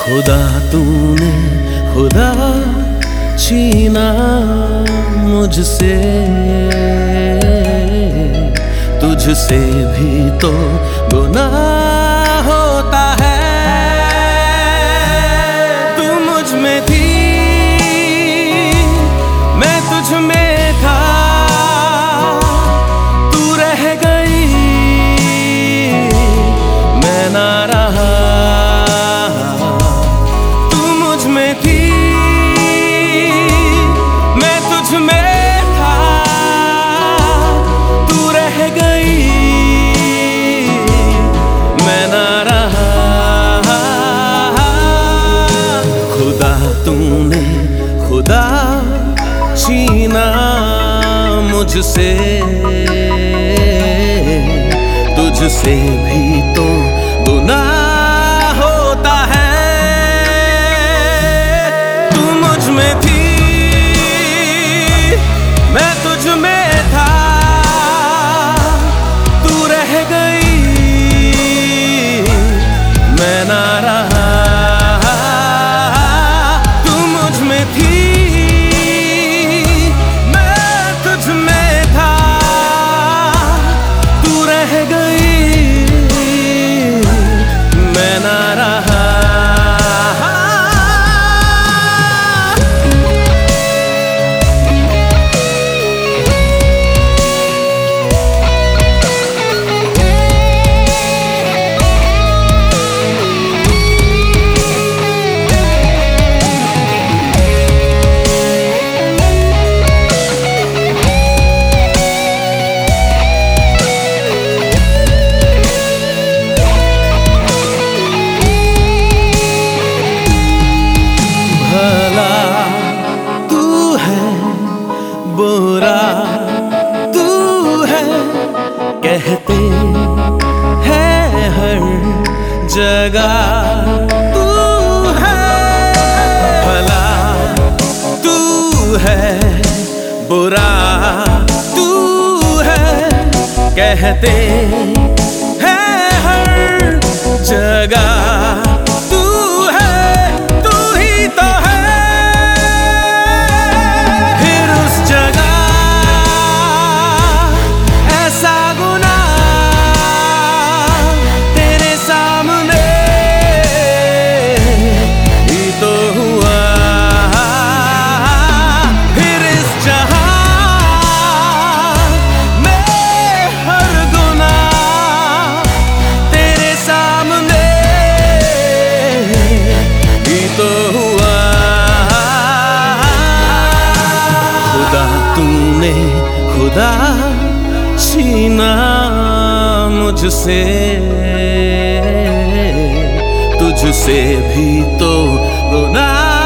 खुदा तूने खुदा छीना मुझसे, तुझसे भी तो गुनाह होता है। तू मुझ में थी, मैं तुझ में था, तू रह गई, मैं ना रहा। तू मुझ में थी, मैं तुझ में था, तू रह गई, मैं ना रहा। खुदा तूने खुदा छीना मुझसे, तुझसे भी तो गुनाह होता है। तू मुझ में थी, मैं तुझ में था, तू रह गई, मैं ना रहा। तू मुझ में थी, मैं तुझ में था, तू रह गई, मैं ना रहा। भला तू है, बुरा तू है, कहते हैं हर जगह तू है। भला तू है, बुरा तू है, कहते हैं हर जगह तू है। तू ही तो है, फिर उस जगह ऐसा गुनाह तेरे सामने ही तो हुआ। फिर इस जहां में हर गुनाह तेरे सामने ही तो हुआ। खुदा तूने खुदा छीना मुझसे, तुझसे भी तो गुनाह